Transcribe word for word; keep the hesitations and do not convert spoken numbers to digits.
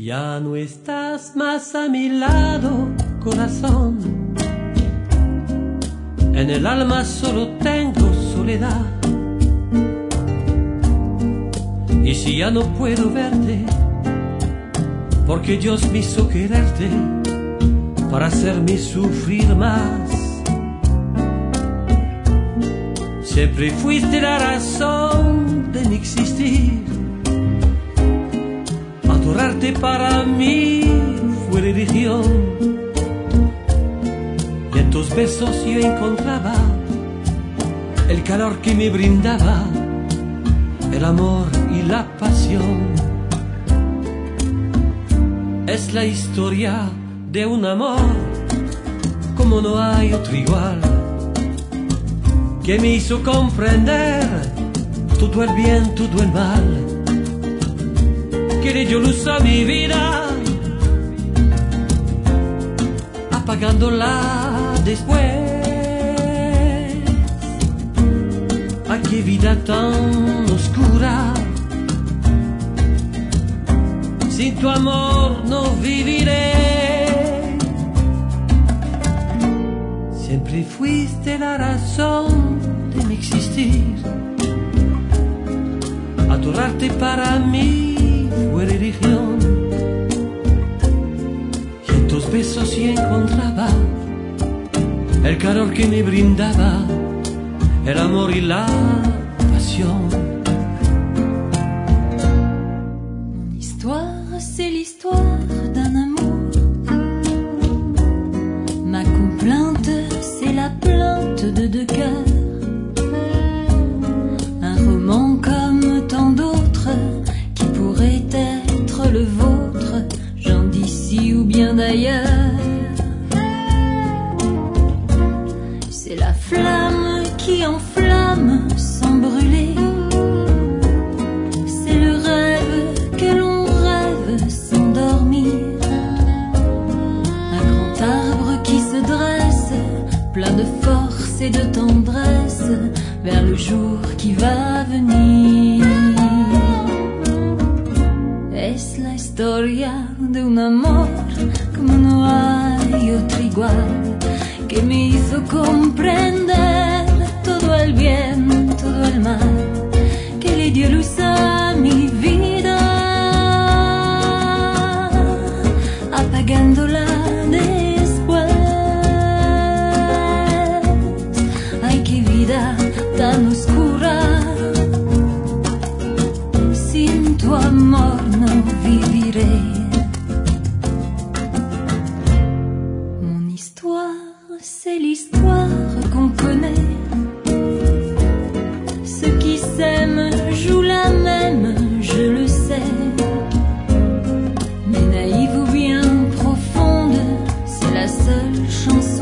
Ya no estás más a mi lado, corazón. En el alma solo tengo soledad. Y si ya no puedo verte, porque Dios me hizo quererte para hacerme sufrir más. Siempre fuiste la razón de mi existir. Adorarte para mí fue religión. Y en tus besos yo encontraba el calor que me brindaba el amor y la pasión. Es la historia de un amor como no hay otro igual, que me hizo comprender todo el bien, todo el mal, que le dio luz a mi vida, apagándola después. ¡Ay, qué vida tan oscura! Sin tu amor no viviré. Siempre fuiste la razón de mi existir. Adorarte para mí fue religión. Y en tus besos yo encontraba el calor que me brindaba el amor y la pasión. Mon histoire, c'est l'histoire d'un amour. Ma complainte, c'est la plainte de deux cœurs. Un roman comme tant d'autres qui pourrait être le vôtre, gens d'ici ou bien d'ailleurs. C'est la flamme qui enflamme sans brûler. C'est le rêve que l'on rêve sans dormir. Un grand arbre qui se dresse, plein de force et de tendresse, vers le jour qui va venir. Es la historia de un amor como no hay otro igual, que me hizo comprender todo el bien, todo el mal, que le dio luz a mi vida, apagándola después. Ay, qué vida tan oscura, sin tu amor no viviré. Mon histoire, c'est l'histoire qu'on connaît. Ceux qui s'aiment jouent la même, je le sais. Mais naïve ou bien profonde, c'est la seule chanson